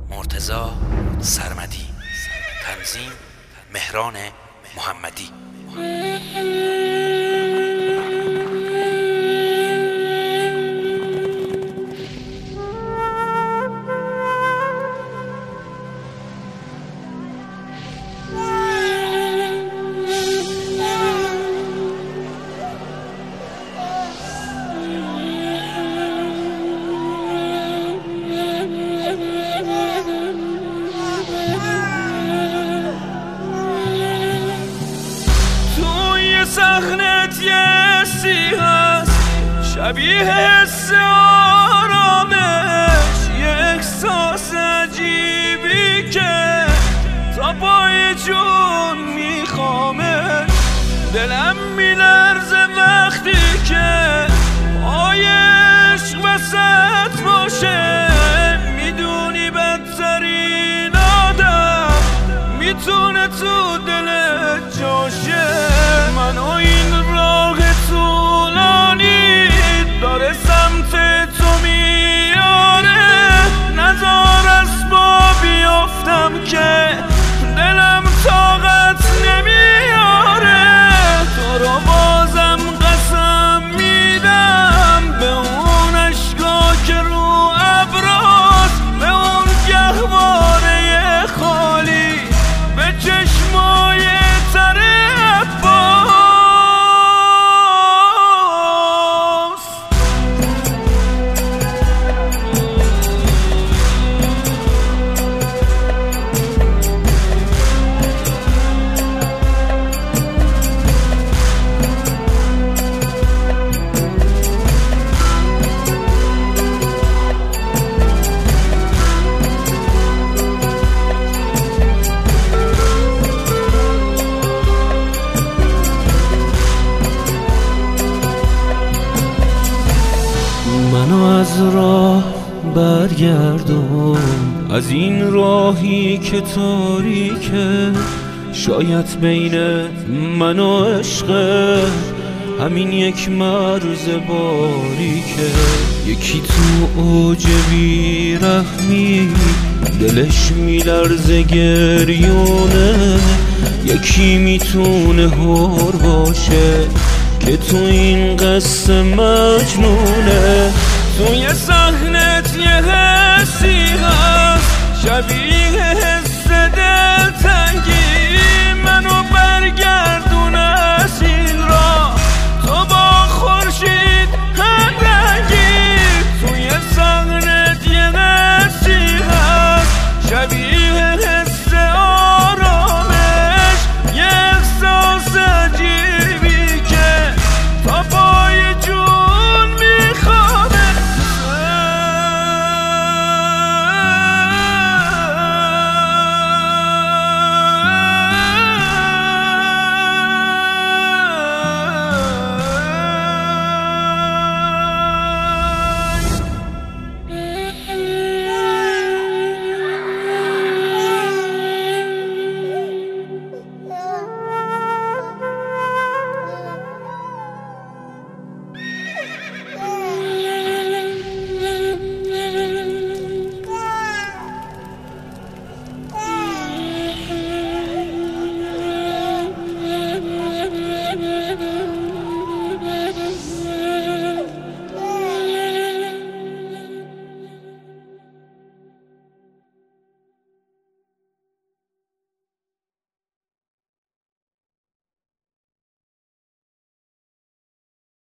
مرتضی سرمدی. تنظیم مهران محمدی. صحنت یه سی هست شبیه حس آرامش، یه احساس عجیبی که تا پای جون میخوامش. دلم میلرزه وقتی که پای عشق وسط باشه. میدونی بدترین آدم میتونه تو دلت جاشه. منو این راه طولانی داره سمت تو میاره. نذار از با بیافتم که دلم طاقت نمیاره. تو رو بازم قسم میدم به اون اشکا که رو ابراست، به اون گهواره خالی، به چشمای تره منو از راه برگردون، از این راهی که تاریکه. شاید بین من و عشق همین یک مرز باریکه. یکی تو اوج بی‌رحمی دلش میلرزه گریونه. یکی میتونه هور باشه که تو این قصه مجنونه. توی صحنت یه حسی هست شبیه